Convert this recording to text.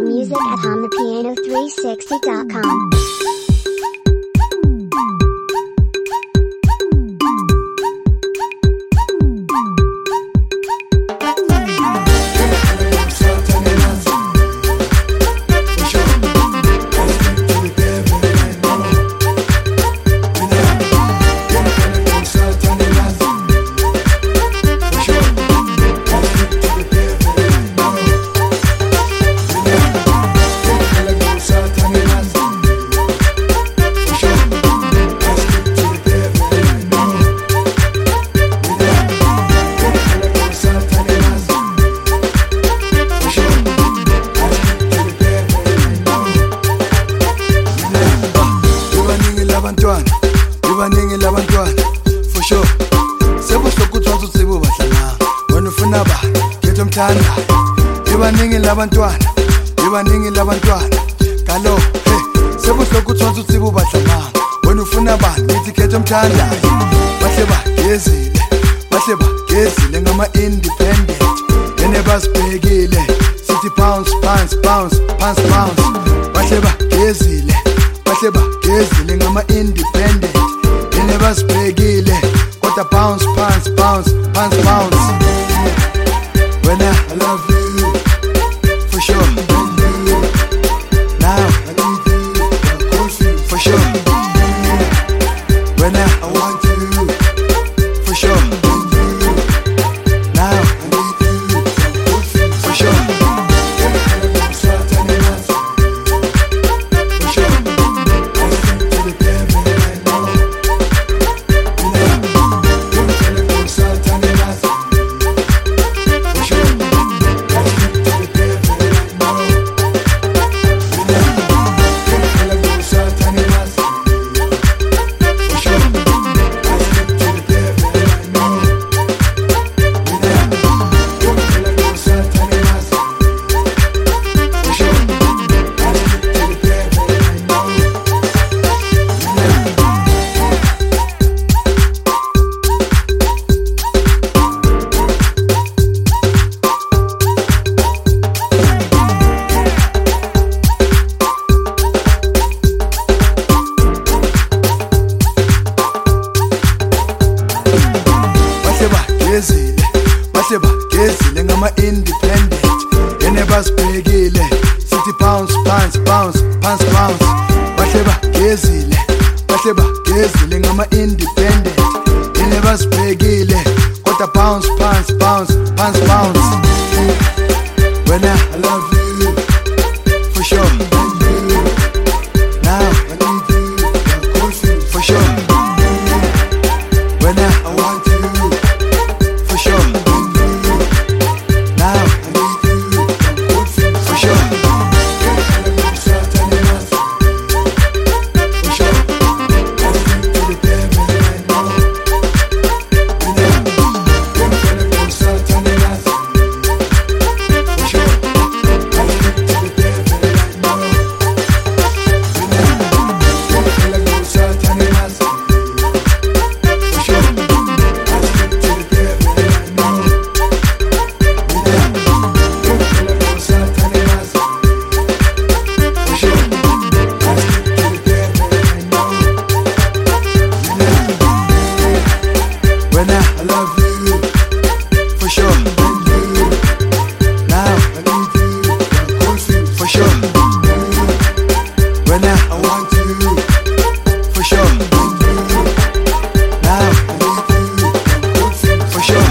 More music at HumThePiano360.com. Abaningi labantwana for sure sebuhlokuthoza utsibo badlala wena ufuna ba ketho mthanda abaningi labantwana kalo hey sebuhlokuthoza utsibo badlala wena ufuna ba nithi ketho mthanda bahle bagezile ngama independent enebasibhekile sithi bounce bahle bagezile ngama independent basibhekile kodwa bounce when I love you for sure now I need you for sure when I want you for sure now I need you for sure bahle bagezile ngama independent enebasibhekile sithi bounce bahle bagezile ngama independent enebasibhekile kodwa bounce when I love you for sure now I need you for sure when I want you for sure now I need you for sure when I love you for sure now I need you for sure when I want you for sure now I need you for sure